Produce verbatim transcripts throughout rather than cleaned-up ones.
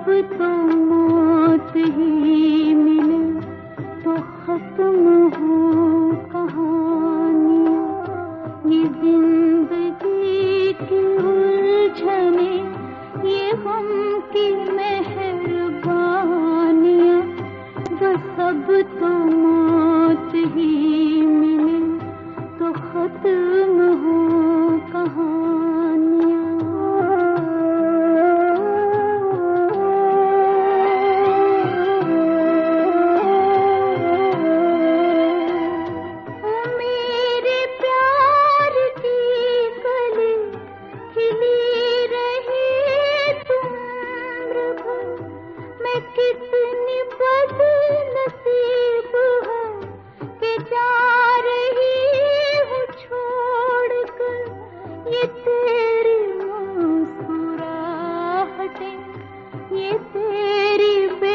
तो मौत ही मिले तो खत्म हो कहानियाँ। ये जिंदगी की उलझने, ये गम की मेहरबानियाँ, बस अब तो मौत ही मिले तो खत्म हो कहानियाँ। कितनी बदनसीब है कि जा रही हूँ छोड़कर ये तेरी मुस्कुराहटें, ये तेरी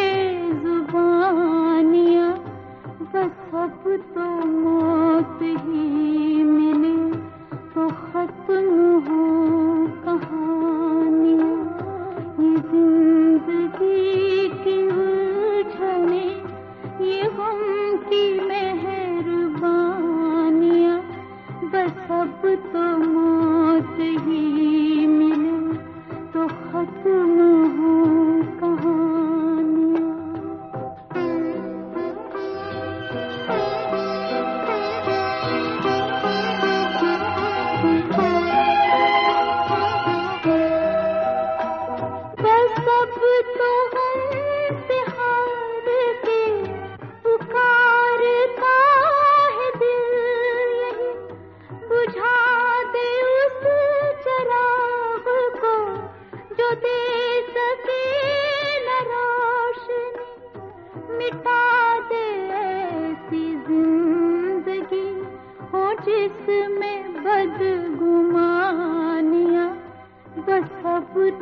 बेजुबानियाँ, बस अब तो मौत ही मिले तो खत्म हो कहानियाँ। ये जिंदगी की उलझने, ये गम की मेहरबानियाँ, बस अब तो मौत ही मिले तो खत्म हो कहानियाँ। बस अब तो हमसे हार के पुकारता है दिल, यही बुझा दे उस चराग को जो दे सके न रोशनी, मिटा दे ऐसी जिंदगी हो जिसमें बदगुमानियाँ, बस अब